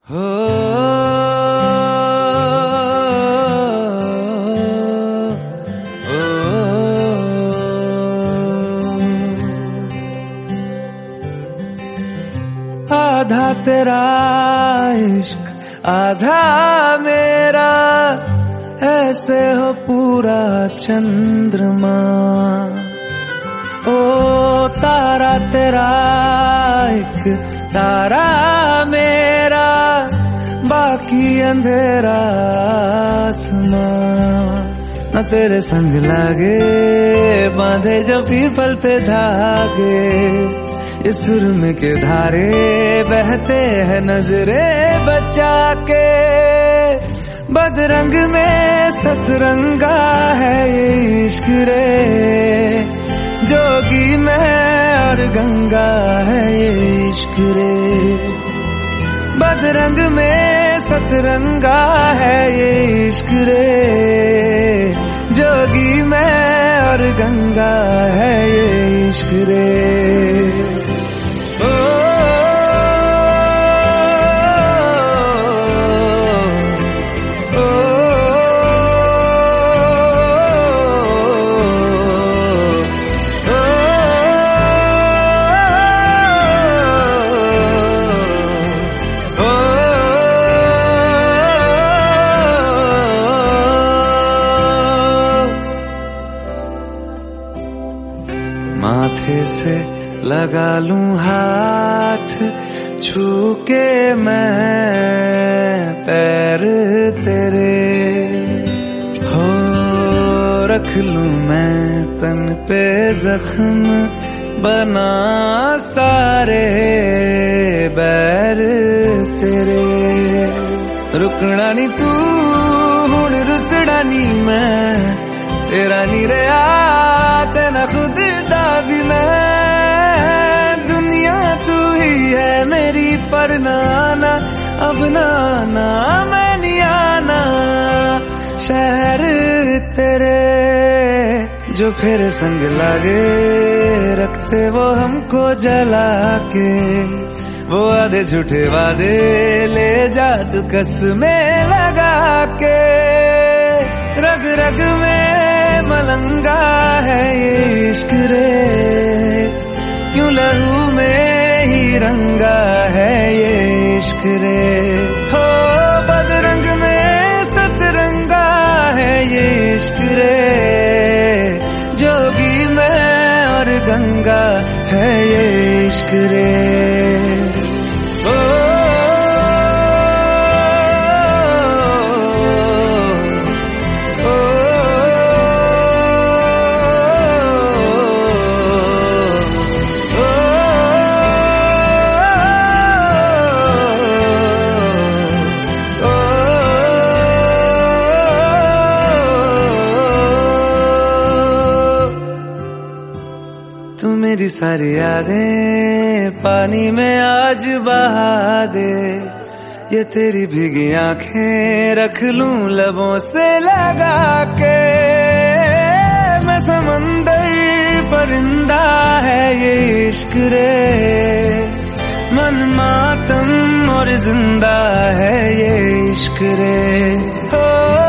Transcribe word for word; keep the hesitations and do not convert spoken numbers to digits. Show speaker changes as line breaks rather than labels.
हो आधा तेरा इश्क आधा मेरा, ऐसे हो पूरा चंद्रमा। ओ तारा तेरा एक तारा मेरा, बाकी अंधेरा आसमां। न तेरे संग लागे बांधे जो पीपल पे धागे, इस सुरमे के धारे बहते हैं नजरे बचा के। बदरंग में सतरंगा है ये इश्क रे, जोगी में और गंगा है ये इश्क रे। बदरंग में सतरंगा है ये इश्क रे, जोगी में और गंगा है ये इश्क रे। माथे से लगा लूं हाथ, छू के मैं पैर तेरे, हो रख लूं मैं तन पे जख्म, बना सारे बैर तेरे। रुकना नी तू हुण रुसड़ा नी मैं, तेरा नी रहा तेना खुद दा भी मैं। दुनिया तू ही है मेरी पर नाना, अब नाना मैं नहीं आना। शहर तेरे जो फिर संग लागे, रखते वो हमको जला के। वो आधे झूठे वादे ले जा तू कसमें लगा के। रग रग में मलंगा है ये इश्क रे, क्यों लहू में ही रंगा है ये इश्क रे। हो बदरंग में सतरंगा है ये इश्क रे, जोगी में और गंगा है ये इश्क रे। ओ तू मेरी सारी यादें पानी में आज बहा दे। ये तेरी भीगी आंखें रख लूं लबों से लगा के। मैं समंदर परिंदा है ये इश्क रे, मन मातम और जिंदा है ये इश्क रे। हो